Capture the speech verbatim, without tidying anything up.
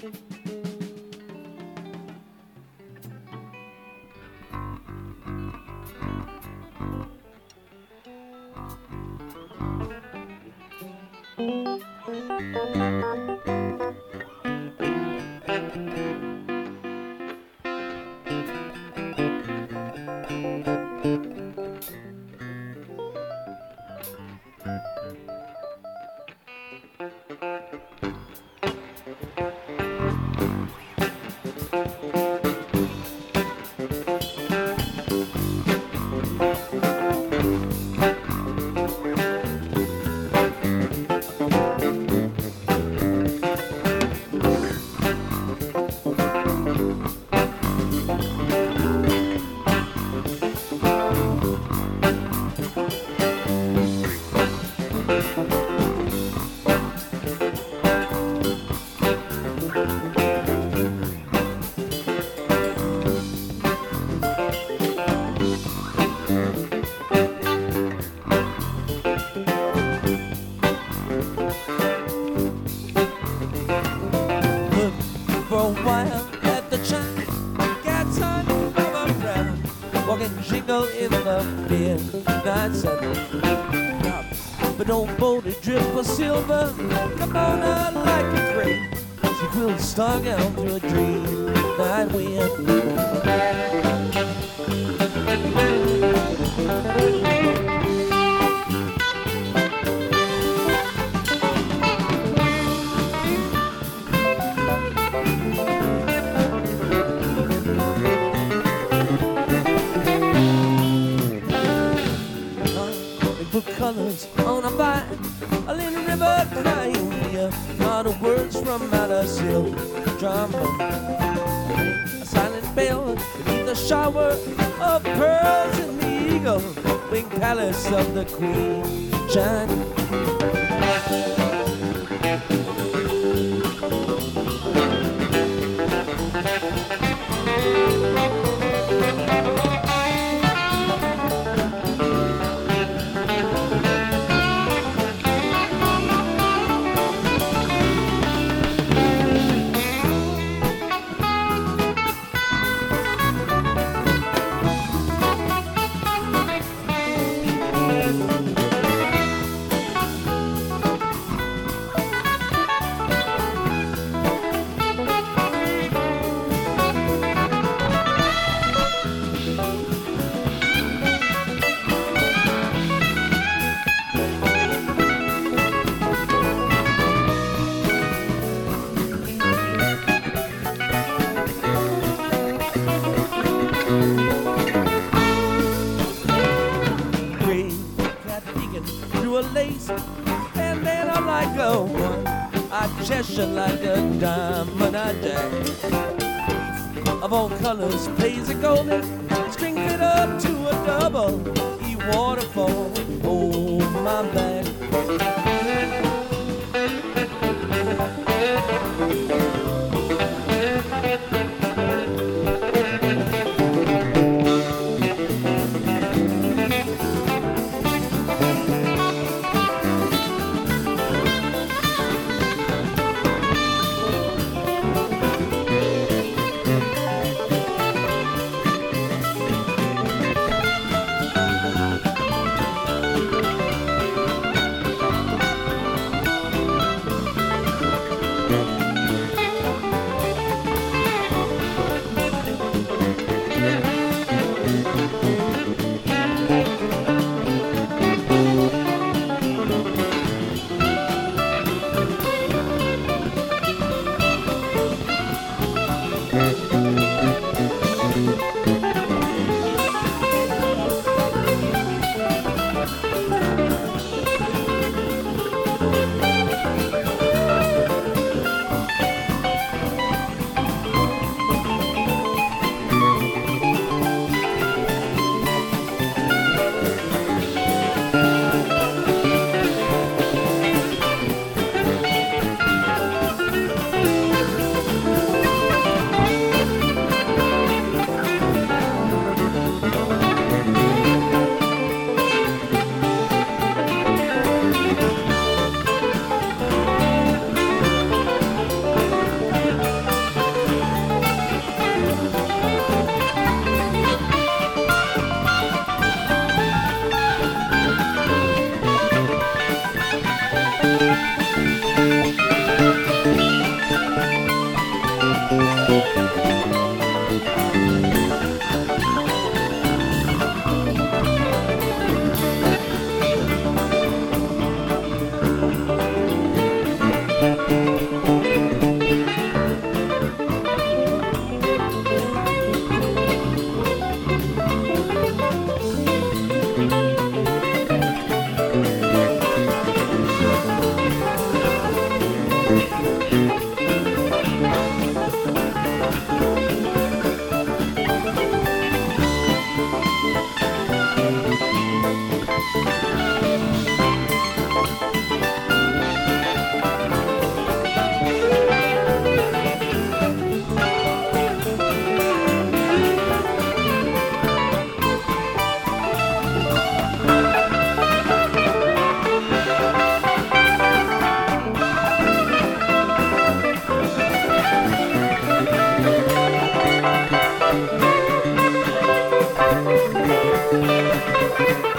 But don't bold it drip for silver. Come on out like a crane. She will stung out to a dream night wind. Colors on a vine, a little river crying here, not a words from out of silk drama. A silent bell beneath a shower of pearls and the eagle winged palace of the queen shining. Like a diamond I jack of all colors, plays a golden string fit up to a double E waterfall. Oh, my back. Thank you.